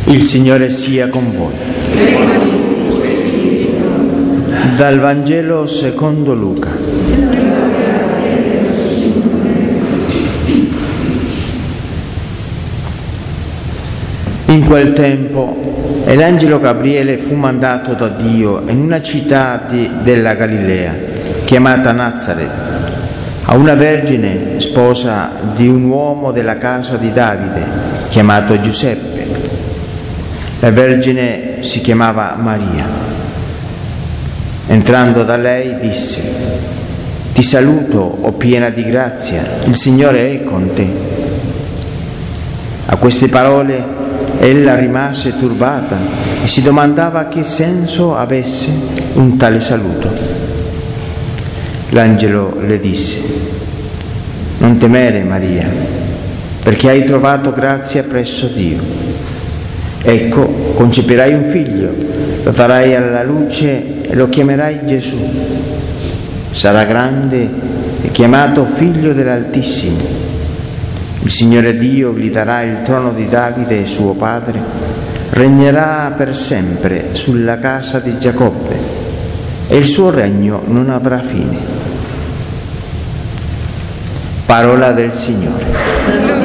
Il Signore sia con voi. Dal Vangelo secondo Luca. In quel tempo l'angelo Gabriele fu mandato da Dio in una città della Galilea, chiamata Nazaret, a una vergine sposa di un uomo della casa di Davide, chiamato Giuseppe. La vergine si chiamava Maria. Entrando da lei disse: «Ti saluto, o piena di grazia, il Signore è con te». A queste parole ella rimase turbata e si domandava che senso avesse un tale saluto. L'angelo le disse: «Non temere, Maria, perché hai trovato grazia presso Dio. Ecco, concepirai un figlio, lo darai alla luce e lo chiamerai Gesù. Sarà grande e chiamato Figlio dell'Altissimo. Il Signore Dio gli darà il trono di Davide, suo padre, regnerà per sempre sulla casa di Giacobbe e il suo regno non avrà fine». Parola del Signore.